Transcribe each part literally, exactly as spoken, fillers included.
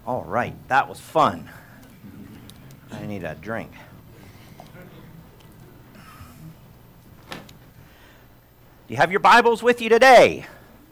All right, that was fun. I need a drink. Do you have your Bibles with you today?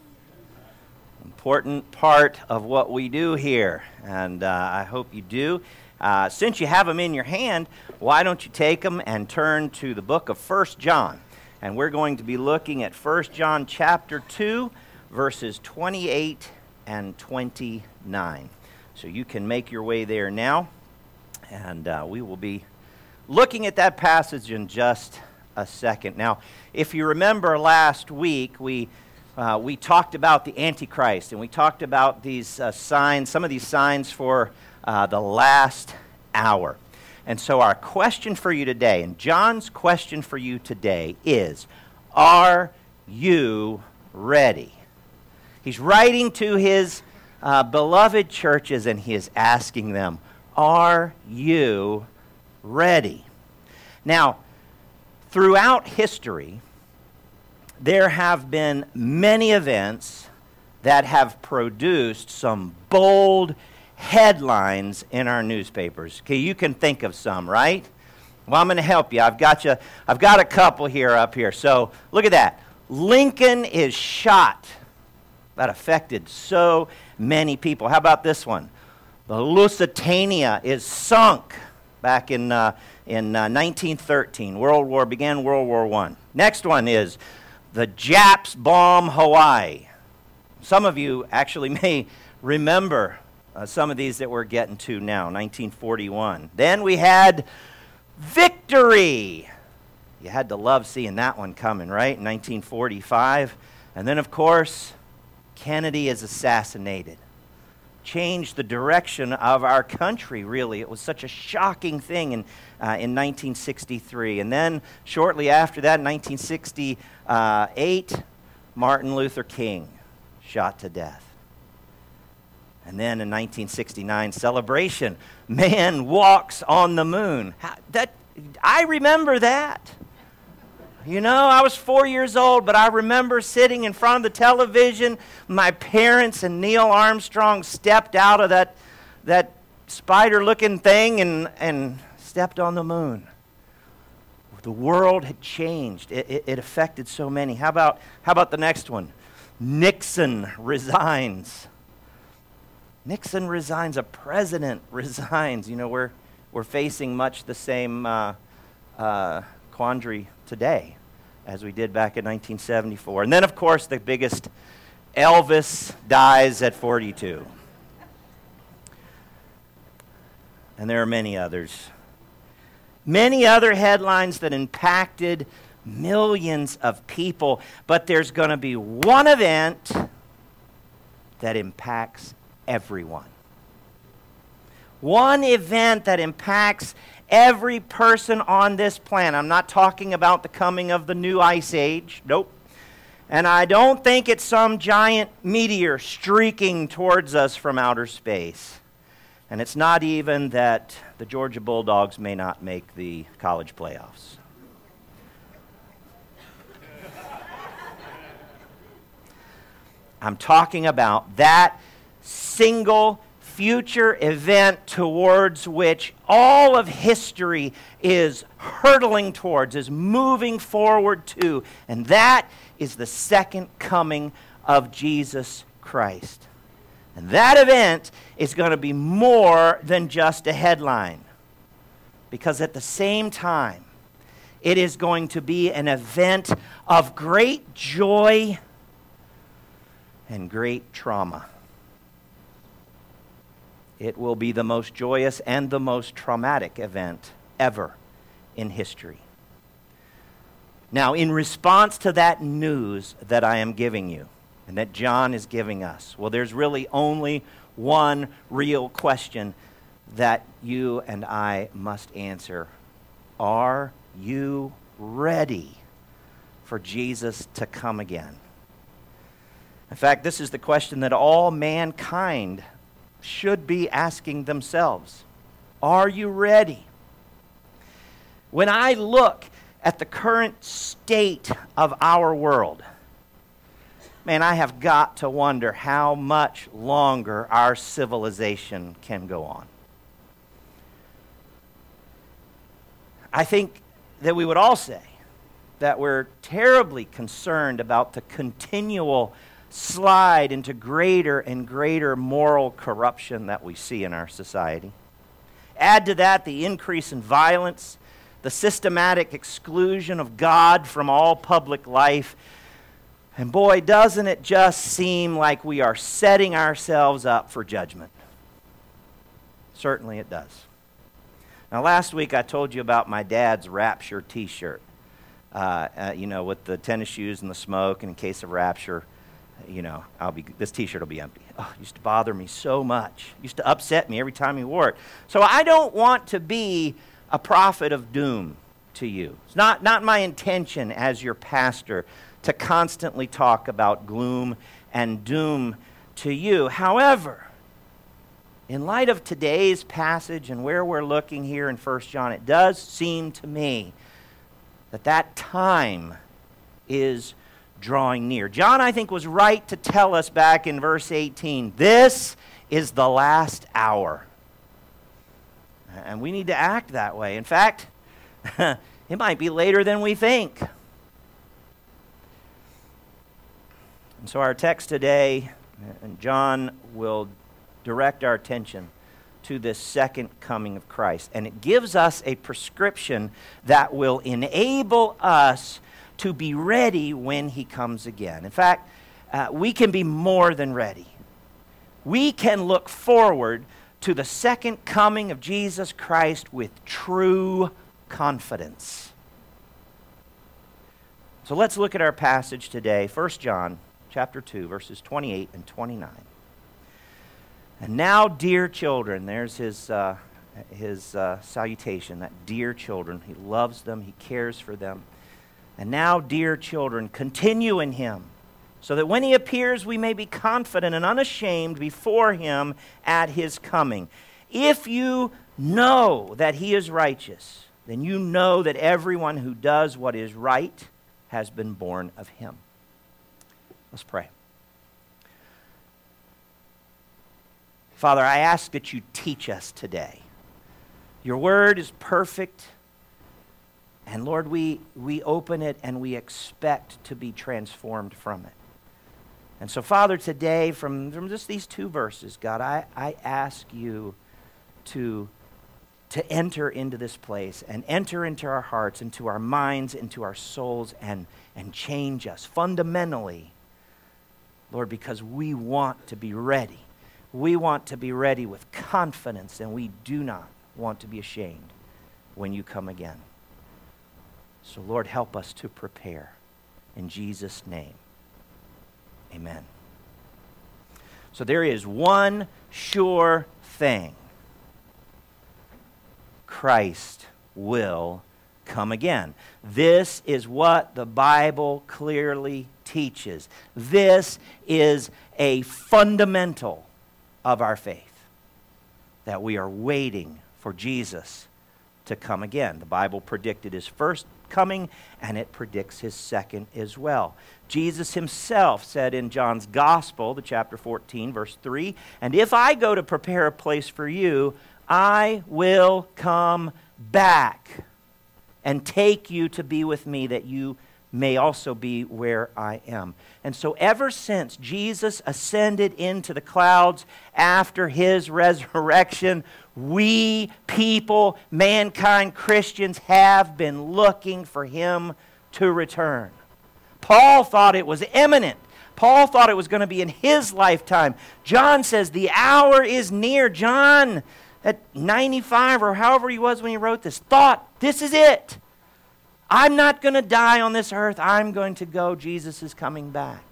Important part of what we do here, and uh, I hope you do. Uh, since you have them in your hand, why don't you take them and turn to the book of First John? And we're going to be looking at First John chapter two, verses twenty-eight and twenty-nine. So you can make your way there now, and uh, we will be looking at that passage in just a second. Now, if you remember last week, we uh, we talked about the Antichrist, and we talked about these uh, signs, some of these signs for uh, the last hour. And so our question for you today, and John's question for you today is, are you ready? He's writing to his Uh, beloved churches, and he is asking them, are you ready? Now, throughout history, there have been many events that have produced some bold headlines in our newspapers. Okay, you can think of some, right? Well, I'm going to help you. I've got you. I've got a couple here up here. So look at that. Lincoln is shot. That affected so many people. How about this one? The Lusitania is sunk back in uh, in uh, nineteen thirteen. World War began World War One. Next one is the Japs bomb Hawaii. Some of you actually may remember uh, some of these that we're getting to now. nineteen forty-one. Then we had Victory. You had to love seeing that one coming, right? nineteen forty-five. And then, of course, Kennedy is assassinated. Changed the direction of our country, really. It was such a shocking thing in, uh, in nineteen sixty-three. And then shortly after that, in nineteen sixty-eight, Martin Luther King shot to death. And then in nineteen sixty-nine, celebration, man walks on the moon. How, that, I remember that. You know, I was four years old, but I remember sitting in front of the television. My parents and Neil Armstrong stepped out of that that spider-looking thing and, and stepped on the moon. The world had changed. It, it, it affected so many. How about how about the next one? Nixon resigns. Nixon resigns. A president resigns. You know, we're we're facing much the same Uh, uh, quandary today as we did back in nineteen seventy-four. And then, of course, the biggest, Elvis dies at forty-two. And there are many others. Many other headlines that impacted millions of people. But there's going to be one event that impacts everyone. One event that impacts every person on this planet. I'm not talking about the coming of the new ice age. Nope. And I don't think it's some giant meteor streaking towards us from outer space. And it's not even that the Georgia Bulldogs may not make the college playoffs. I'm talking about that single future event towards which all of history is hurtling towards, is moving forward to, and that is the second coming of Jesus Christ. And that event is going to be more than just a headline, because at the same time, it is going to be an event of great joy and great trauma. It will be the most joyous and the most traumatic event ever in history. Now, in response to that news that I am giving you, and that John is giving us, well, there's really only one real question that you and I must answer. Are you ready for Jesus to come again? In fact, this is the question that all mankind should be asking themselves. Are you ready? When I look at the current state of our world, Man, I have got to wonder how much longer our civilization can go on. I think that we would all say that we're terribly concerned about the continual slide into greater and greater moral corruption that we see in our society. Add to that the increase in violence, the systematic exclusion of God from all public life, and boy, doesn't it just seem like we are setting ourselves up for judgment. Certainly it does. Now, last week I told you about my dad's Rapture t-shirt. Uh, uh, you know, with the tennis shoes and the smoke, and in case of rapture, you know, I'll be this t-shirt will be empty. Oh, it used to bother me so much. It used to upset me every time he wore it. So I don't want to be a prophet of doom to you. It's not, not my intention as your pastor to constantly talk about gloom and doom to you. However, in light of today's passage and where we're looking here in First John, it does seem to me that that time is drawing near. John, I think, was right to tell us back in verse eighteen, this is the last hour. And we need to act that way. In fact, it might be later than we think. And so our text today, and John will direct our attention to this second coming of Christ. And it gives us a prescription that will enable us to be ready when he comes again. In fact, uh, we can be more than ready. We can look forward to the second coming of Jesus Christ with true confidence. So let's look at our passage today, First John chapter two, verses twenty-eight and twenty-nine. And now, dear children, there's his, uh, his uh, salutation, that dear children. He loves them, he cares for them. And now, dear children, continue in him, so that when he appears, we may be confident and unashamed before him at his coming. If you know that he is righteous, then you know that everyone who does what is right has been born of him. Let's pray. Father, I ask that you teach us today. Your word is perfect. And Lord, we, we open it and we expect to be transformed from it. And so, Father, today, from, from just these two verses, God, I, I ask you to, to enter into this place and enter into our hearts, into our minds, into our souls, and, and change us fundamentally, Lord, because we want to be ready. We want to be ready with confidence, and we do not want to be ashamed when you come again. So, Lord, help us to prepare. In Jesus' name, amen. So there is one sure thing. Christ will come again. This is what the Bible clearly teaches. This is a fundamental of our faith, that we are waiting for Jesus to come again. The Bible predicted his first coming, and it predicts his second as well. Jesus himself said in John's Gospel, the chapter fourteen, verse three, "And if I go to prepare a place for you, I will come back and take you to be with me, that you may also be where I am." And so ever since Jesus ascended into the clouds after his resurrection, we people, mankind, Christians, have been looking for him to return. Paul thought it was imminent. Paul thought it was going to be in his lifetime. John says the hour is near. John, at ninety-five or however he was when he wrote this, thought this is it. I'm not going to die on this earth. I'm going to go. Jesus is coming back.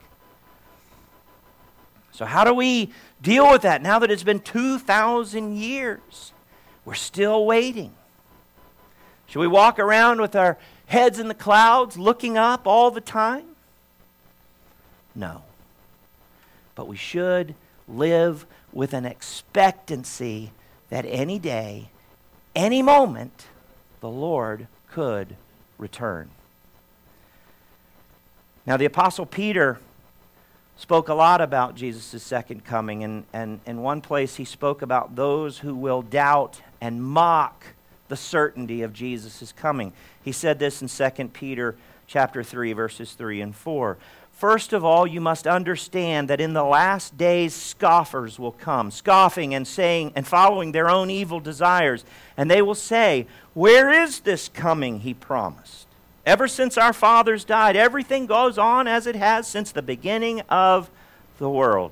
So how do we deal with that now that it's been two thousand years? We're still waiting. Should we walk around with our heads in the clouds, looking up all the time? No. But we should live with an expectancy that any day, any moment, the Lord could return. Now, the Apostle Peter spoke a lot about Jesus' second coming, and, and in one place he spoke about those who will doubt and mock the certainty of Jesus' coming. He said this in Second Peter chapter three, verses three and four. First of all, you must understand that in the last days scoffers will come, scoffing and saying and following their own evil desires. And they will say, where is this coming he promised? Ever since our fathers died, everything goes on as it has since the beginning of the world.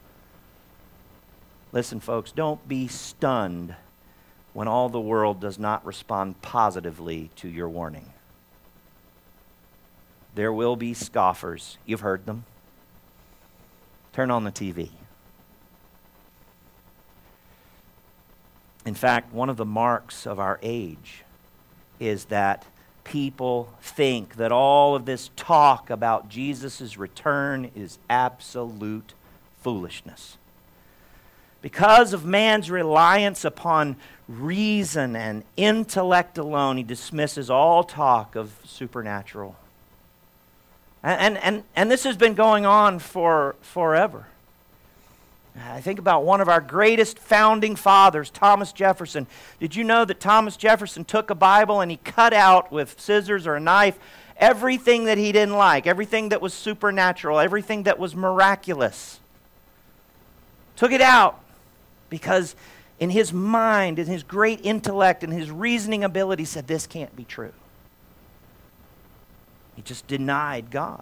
Listen, folks, don't be stunned when all the world does not respond positively to your warning. There will be scoffers. You've heard them. Turn on the T V. In fact, one of the marks of our age is that people think that all of this talk about Jesus' return is absolute foolishness. Because of man's reliance upon reason and intellect alone, he dismisses all talk of supernatural. And, and, and this has been going on for forever. I think about one of our greatest founding fathers, Thomas Jefferson. Did you know that Thomas Jefferson took a Bible and he cut out with scissors or a knife everything that he didn't like, everything that was supernatural, everything that was miraculous? Took it out because in his mind, in his great intellect, and his reasoning ability, said this can't be true. He just denied God.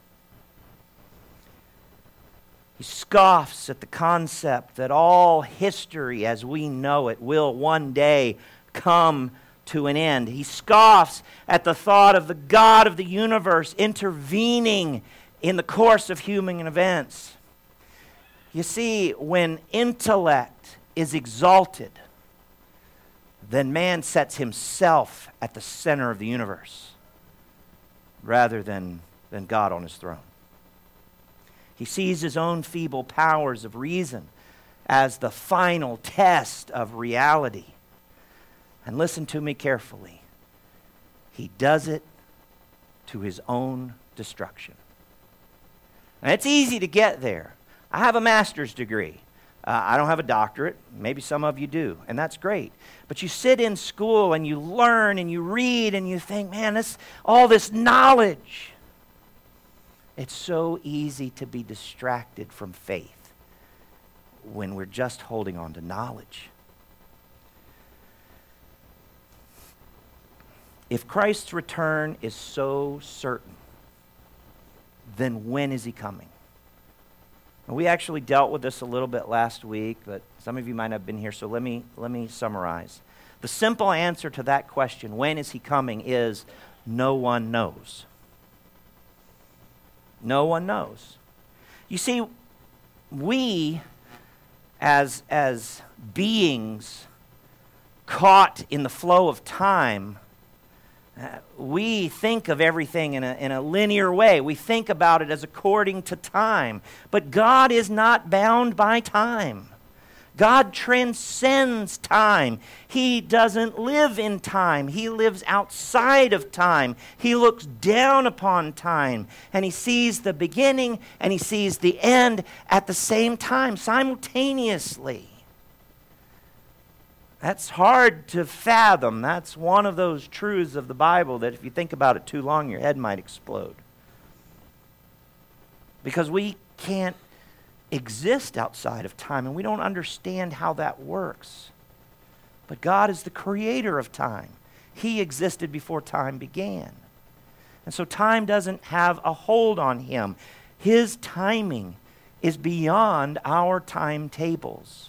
He scoffs at the concept that all history as we know it will one day come to an end. He scoffs at the thought of the God of the universe intervening in the course of human events. You see, when intellect is exalted, then man sets himself at the center of the universe, rather than, than God on his throne. He sees his own feeble powers of reason as the final test of reality. And listen to me carefully. He does it to his own destruction. And it's easy to get there. I have a master's degree. Uh, I don't have a doctorate. Maybe some of you do, and that's great. But you sit in school and you learn and you read and you think, man, this all this knowledge. It's so easy to be distracted from faith when we're just holding on to knowledge. If Christ's return is so certain, then when is he coming? We actually dealt with this a little bit last week, but some of you might not have been here, so let me let me summarize. The simple answer to that question, when is he coming, is no one knows. No one knows. You see, we as, as beings caught in the flow of time, Uh, we think of everything in a, in a linear way. We think about it as according to time. But God is not bound by time. God transcends time. He doesn't live in time. He lives outside of time. He looks down upon time, and he sees the beginning and he sees the end at the same time, simultaneously. That's hard to fathom. That's one of those truths of the Bible that if you think about it too long, your head might explode. Because we can't exist outside of time, and we don't understand how that works. But God is the creator of time. He existed before time began. And so time doesn't have a hold on him. His timing is beyond our timetables.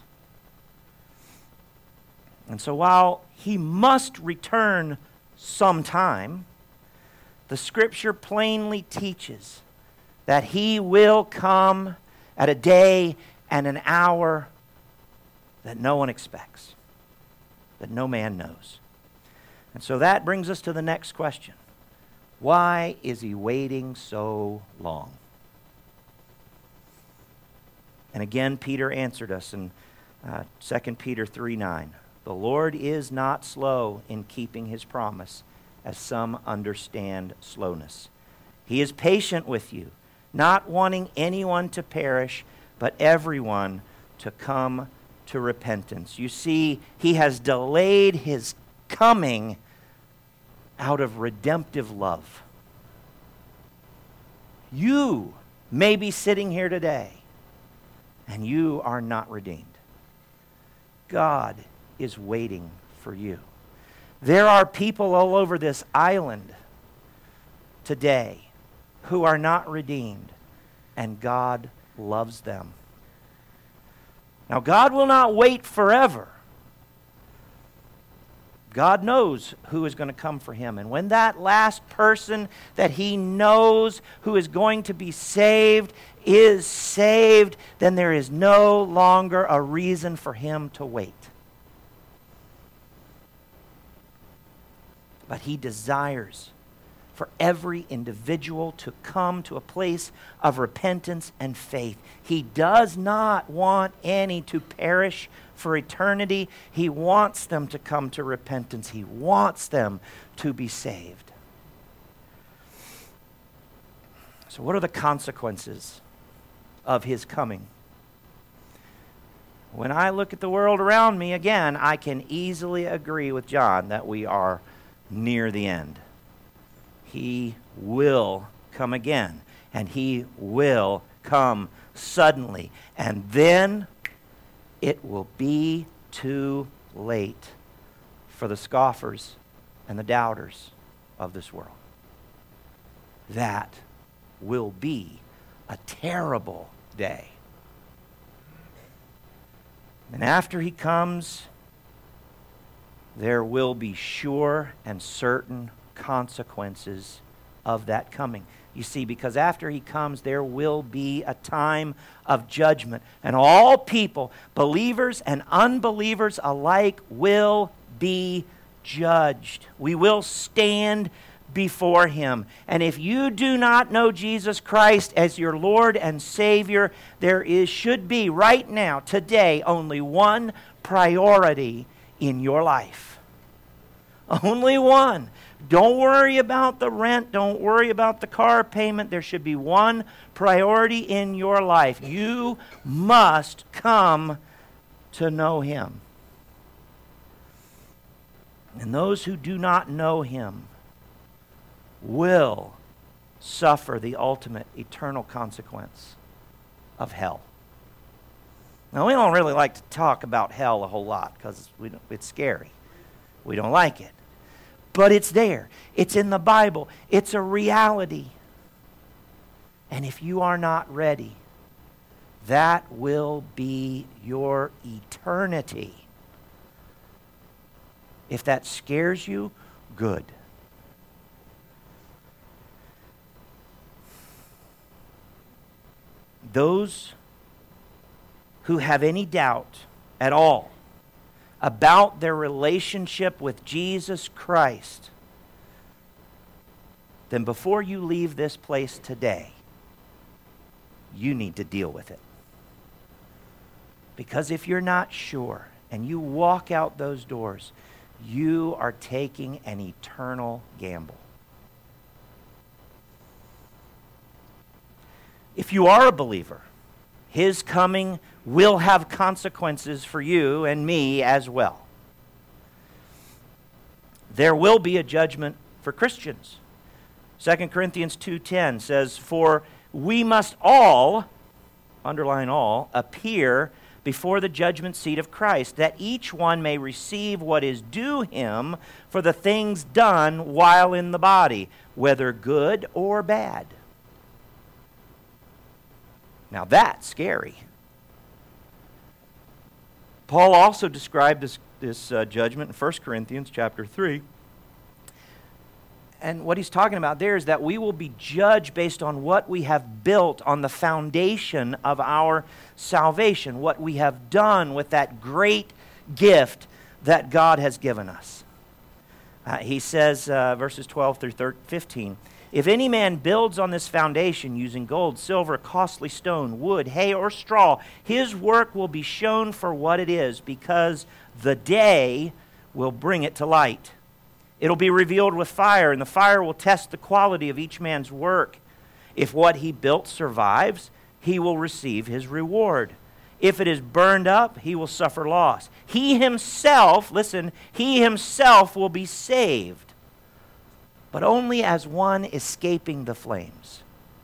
And so while he must return sometime, the Scripture plainly teaches that he will come at a day and an hour that no one expects, that no man knows. And so that brings us to the next question. Why is he waiting so long? And again, Peter answered us in uh, Second Peter three nine. The Lord is not slow in keeping his promise, as some understand slowness. He is patient with you, not wanting anyone to perish, but everyone to come to repentance. You see, he has delayed his coming out of redemptive love. You may be sitting here today and you are not redeemed. God is waiting for you. There are people all over this island today who are not redeemed, and God loves them. Now, God will not wait forever. God knows who is going to come for him. And when that last person that he knows who is going to be saved is saved, then there is no longer a reason for him to wait. But he desires for every individual to come to a place of repentance and faith. He does not want any to perish for eternity. He wants them to come to repentance. He wants them to be saved. So what are the consequences of his coming? When I look at the world around me, again, I can easily agree with John that we are near the end. He will come again, and he will come suddenly. And then it will be too late for the scoffers and the doubters of this world. That will be a terrible day. And after he comes, there will be sure and certain consequences of that coming. You see, because after he comes, there will be a time of judgment. And all people, believers and unbelievers alike, will be judged. We will stand before him. And if you do not know Jesus Christ as your Lord and Savior, there is should be right now, today, only one priority in your life. Only one. Don't worry about the rent. Don't worry about the car payment. There should be one priority in your life. You must come to know him. And those who do not know him will suffer the ultimate eternal consequence of hell. Now, we don't really like to talk about hell a whole lot because we don't, it's scary. We don't like it. But it's there. It's in the Bible. It's a reality. And if you are not ready, that will be your eternity. If that scares you, good. Those who have any doubt at all about their relationship with Jesus Christ, then before you leave this place today, you need to deal with it. Because if you're not sure and you walk out those doors, you are taking an eternal gamble. If you are a believer, his coming will have consequences for you and me as well. There will be a judgment for Christians. Second Corinthians two ten says, "For we must all," underline all, "appear before the judgment seat of Christ, that each one may receive what is due him for the things done while in the body, whether good or bad." Now that's scary. Paul also described this, this uh, judgment in First Corinthians chapter three. And what he's talking about there is that we will be judged based on what we have built on the foundation of our salvation, what we have done with that great gift that God has given us. Uh, he says, uh, verses twelve through fifteen, "If any man builds on this foundation using gold, silver, costly stone, wood, hay, or straw, his work will be shown for what it is, because the day will bring it to light. It'll be revealed with fire, and the fire will test the quality of each man's work. If what he built survives, he will receive his reward. If it is burned up, he will suffer loss. He himself, listen, he himself will be saved, but only as one escaping the flames.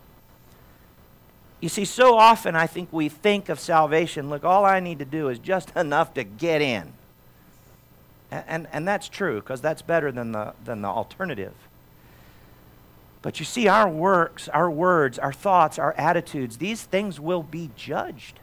You see, so often I think we think of salvation, look, all I need to do is just enough to get in. And, and, and that's true, because that's better than the, than the alternative. But you see, our works, our words, our thoughts, our attitudes, these things will be judged.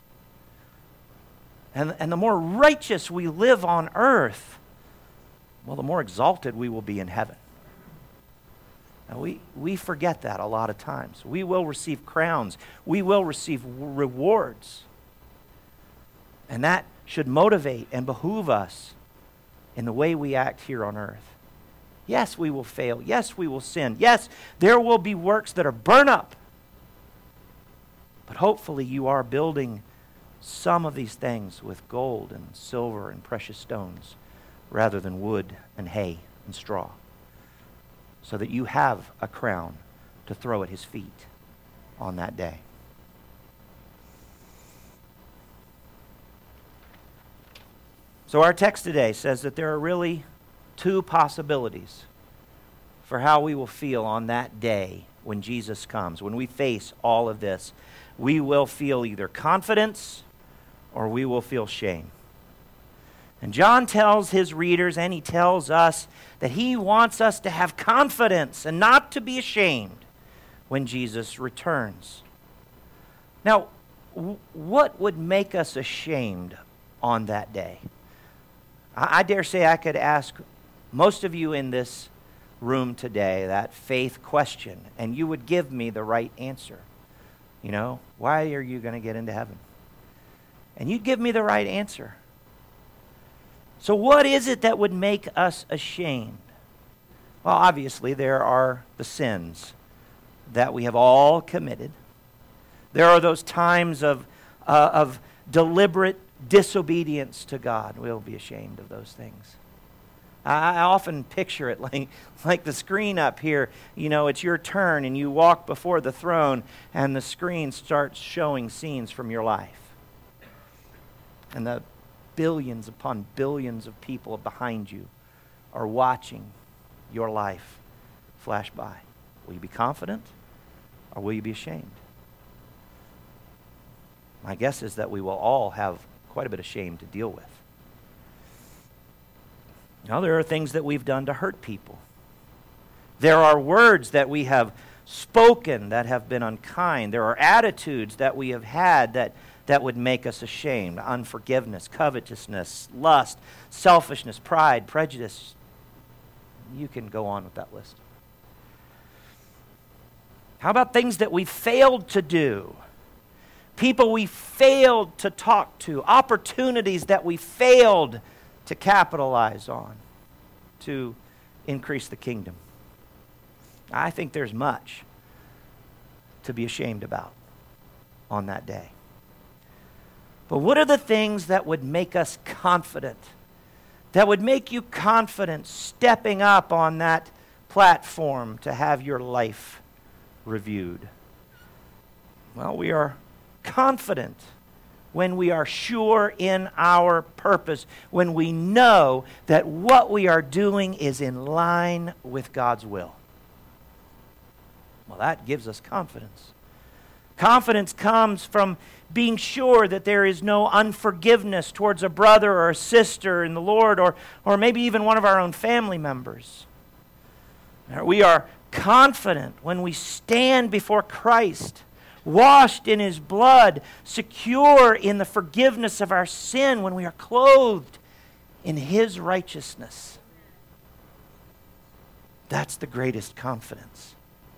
And, and the more righteous we live on earth, well, the more exalted we will be in heaven. Now, we, we forget that a lot of times. We will receive crowns. We will receive rewards. And that should motivate and behoove us in the way we act here on earth. Yes, we will fail. Yes, we will sin. Yes, there will be works that are burned up. But hopefully you are building some of these things with gold and silver and precious stones rather than wood and hay and straw, so that you have a crown to throw at his feet on that day. So our text today says that there are really two possibilities for how we will feel on that day when Jesus comes. When we face all of this, we will feel either confidence or we will feel shame. And John tells his readers, and he tells us, that he wants us to have confidence and not to be ashamed when Jesus returns. Now, w- what would make us ashamed on that day? I-, I dare say I could ask most of you in this room today that faith question, and you would give me the right answer. You know, why are you going to get into heaven? And you'd give me the right answer. So what is it that would make us ashamed? Well, obviously, there are the sins that we have all committed. There are those times of, uh, of deliberate disobedience to God. We'll be ashamed of those things. I, I often picture it like, like the screen up here. You know, it's your turn, and you walk before the throne, and the screen starts showing scenes from your life. And the billions upon billions of people behind you are watching your life flash by. Will you be confident, or will you be ashamed? My guess is that we will all have quite a bit of shame to deal with. Now, there are things that we've done to hurt people. There are words that we have spoken that have been unkind. There are attitudes that we have had that that would make us ashamed. Unforgiveness, covetousness, lust, selfishness, pride, prejudice. You can go on with that list. How about things that we failed to do? People we failed to talk to. Opportunities that we failed to capitalize on to increase the kingdom. I think there's much to be ashamed about on that day. But what are the things that would make us confident? That would make you confident stepping up on that platform to have your life reviewed? Well, we are confident when we are sure in our purpose, when we know that what we are doing is in line with God's will. Well, that gives us confidence. Confidence comes from being sure that there is no unforgiveness towards a brother or a sister in the Lord, or, or maybe even one of our own family members. We are confident when we stand before Christ, washed in his blood, secure in the forgiveness of our sin, when we are clothed in his righteousness. That's the greatest confidence.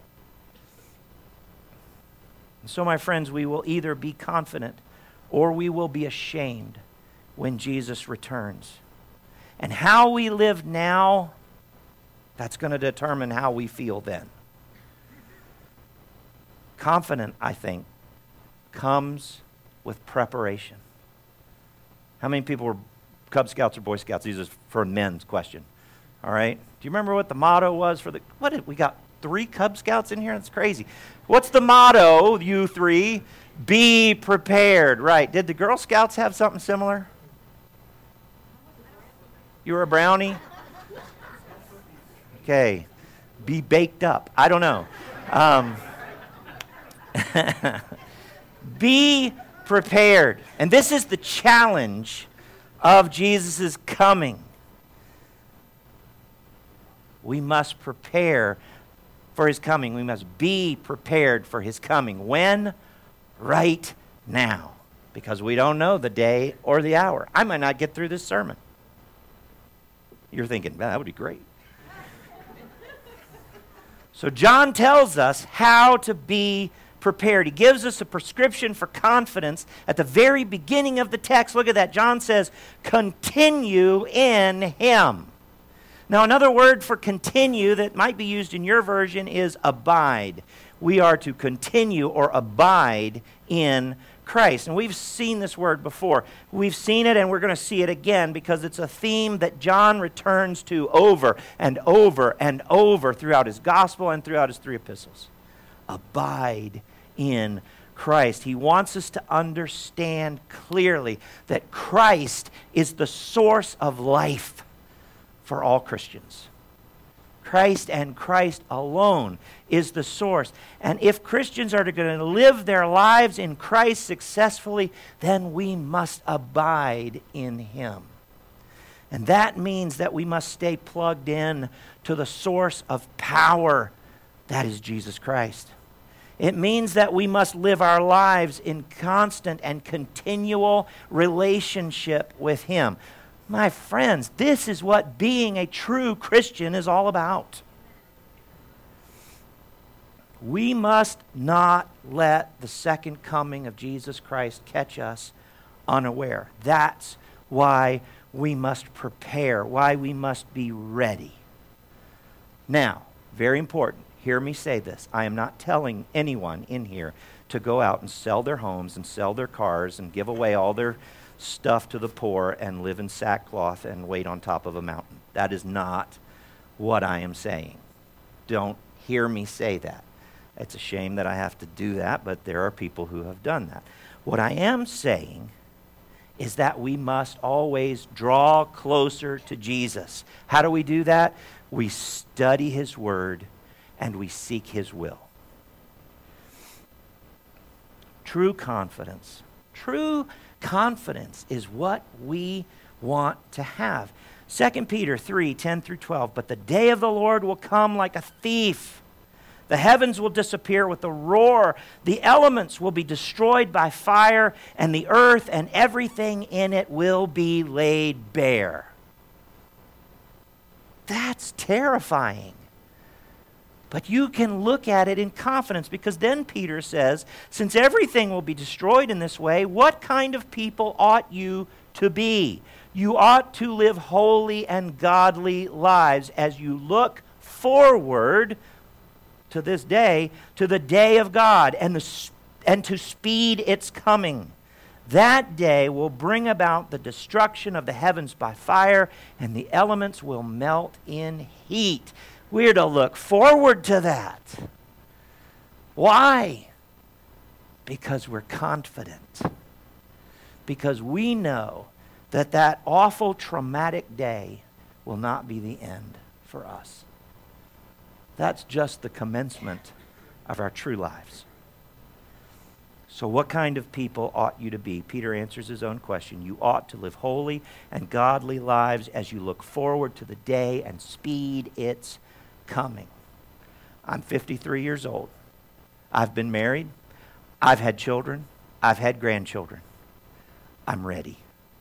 And so, my friends, we will either be confident or we will be ashamed when Jesus returns. And how we live now, that's going to determine how we feel then. Confident, I think, comes with preparation. How many people were Cub Scouts or Boy Scouts? These are for men's question. All right? Do you remember what the motto was for the, what did we got? three Cub Scouts in here? That's crazy. What's the motto, you three? Be prepared. Right. Did the Girl Scouts have something similar? You were a brownie? Okay. Be baked up. I don't know. Um, be prepared. And this is the challenge of Jesus' coming. We must prepare for his coming. We must be prepared for his coming. When? Right now. Because we don't know the day or the hour. I might not get through this sermon. You're thinking, man, that would be great. So John tells us how to be prepared. He gives us a prescription for confidence at the very beginning of the text. Look at that. John says, continue in him. Now, another word for continue that might be used in your version is abide. We are to continue or abide in Christ. And we've seen this word before. We've seen it and we're going to see it again because it's a theme that John returns to over and over and over throughout his gospel and throughout his three epistles. Abide in Christ. He wants us to understand clearly that Christ is the source of life for all Christians. Christ and Christ alone is the source. And if Christians are going to live their lives in Christ successfully, then we must abide in him. And that means that we must stay plugged in to the source of power, that is Jesus Christ. It means that we must live our lives in constant and continual relationship with him. My friends, this is what being a true Christian is all about. We must not let the second coming of Jesus Christ catch us unaware. That's why we must prepare, why we must be ready. Now, very important, hear me say this. I am not telling anyone in here to go out and sell their homes and sell their cars and give away all their stuff to the poor and live in sackcloth and wait on top of a mountain. That is not what I am saying. Don't hear me say that. It's a shame that I have to do that, but there are people who have done that. What I am saying is that we must always draw closer to Jesus. How do we do that? We study his word and we seek his will. True confidence. True confidence is what we want to have. Second Peter three, ten through twelve. But the day of the Lord will come like a thief. The heavens will disappear with a roar. The elements will be destroyed by fire, and the earth and everything in it will be laid bare. That's terrifying. But you can look at it in confidence because then Peter says, since everything will be destroyed in this way, what kind of people ought you to be? You ought to live holy and godly lives as you look forward to this day, to the day of God and, the, and to speed its coming. That day will bring about the destruction of the heavens by fire, and the elements will melt in heat. We're to look forward to that. Why? Because we're confident. Because we know that that awful traumatic day will not be the end for us. That's just the commencement of our true lives. So what kind of people ought you to be? Peter answers his own question. You ought to live holy and godly lives as you look forward to the day and speed its coming. I'm fifty-three years old. I've been married. I've had children. I've had grandchildren. I'm ready.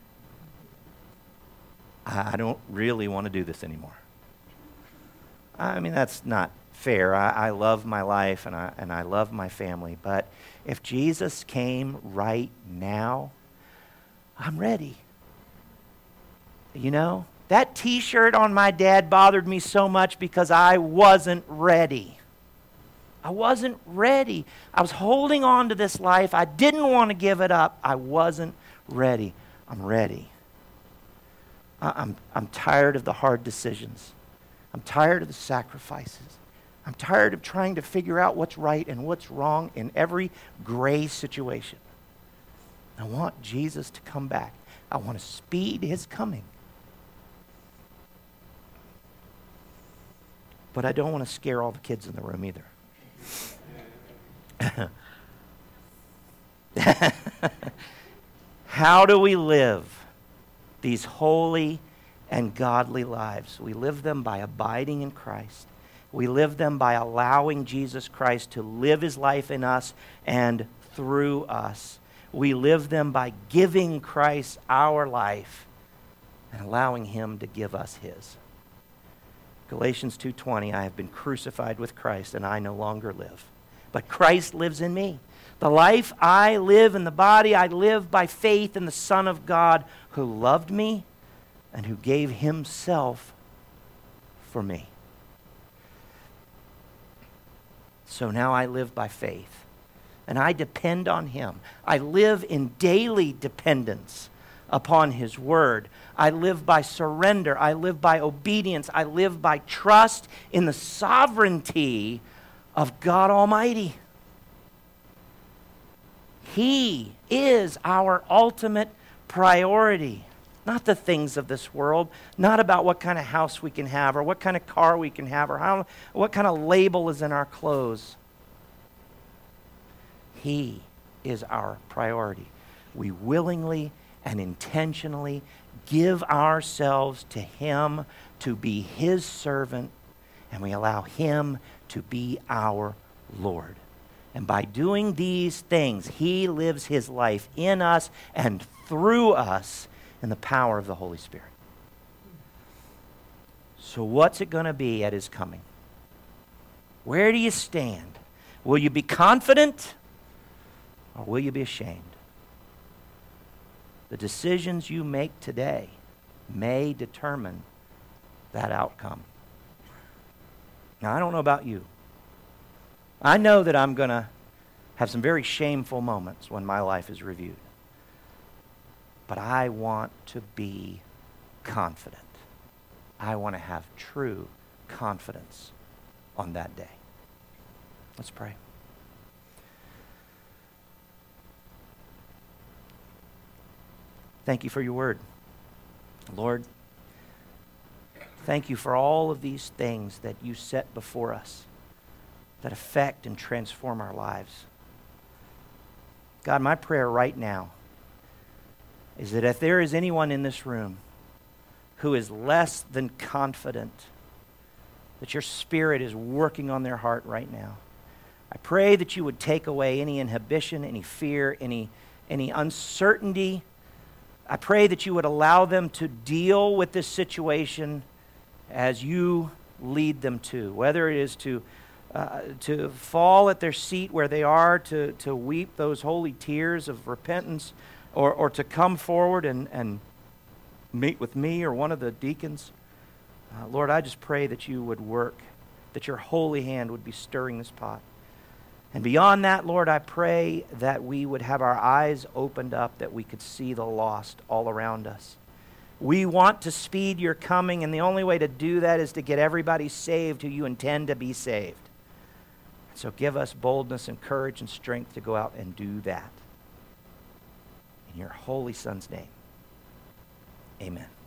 I don't really want to do this anymore. I mean, that's not fair. I, I love my life and I, and I love my family. But if Jesus came right now, I'm ready. You know, that t-shirt on my dad bothered me so much because I wasn't ready. I wasn't ready. I was holding on to this life. I didn't want to give it up. I wasn't ready. I'm ready. I, I'm, I'm tired of the hard decisions. I'm tired of the sacrifices. I'm tired of trying to figure out what's right and what's wrong in every gray situation. I want Jesus to come back. I want to speed his coming. But I don't want to scare all the kids in the room either. How do we live these holy and godly lives? We live them by abiding in Christ. We live them by allowing Jesus Christ to live his life in us and through us. We live them by giving Christ our life and allowing him to give us his. Galatians two twenty, I have been crucified with Christ, and I no longer live, but Christ lives in me. The life I live in the body, I live by faith in the Son of God who loved me and who gave himself for me. So now I live by faith, and I depend on him. I live in daily dependence upon his word. I live by surrender. I live by obedience. I live by trust in the sovereignty of God Almighty. He is our ultimate priority, not the things of this world, not about what kind of house we can have or what kind of car we can have or how, what kind of label is in our clothes. He is our priority. We willingly and intentionally give ourselves to him to be his servant, and we allow him to be our Lord. And by doing these things, he lives his life in us and through us in the power of the Holy Spirit. So what's it going to be at his coming? Where do you stand? Will you be confident or will you be ashamed? The decisions you make today may determine that outcome. Now, I don't know about you. I know that I'm going to have some very shameful moments when my life is reviewed. But I want to be confident. I want to have true confidence on that day. Let's pray. Thank you for your word. Lord, thank you for all of these things that you set before us that affect and transform our lives. God, my prayer right now is that if there is anyone in this room who is less than confident, that your Spirit is working on their heart right now. I pray that you would take away any inhibition, any fear, any, any uncertainty. I pray that you would allow them to deal with this situation as you lead them to, whether it is to uh, to fall at their seat where they are, to, to weep those holy tears of repentance, or, or to come forward and, and meet with me or one of the deacons. Uh, Lord, I just pray that you would work, that your holy hand would be stirring this pot. And beyond that, Lord, I pray that we would have our eyes opened up, that we could see the lost all around us. We want to speed your coming, and the only way to do that is to get everybody saved who you intend to be saved. So give us boldness and courage and strength to go out and do that. In your holy Son's name, amen.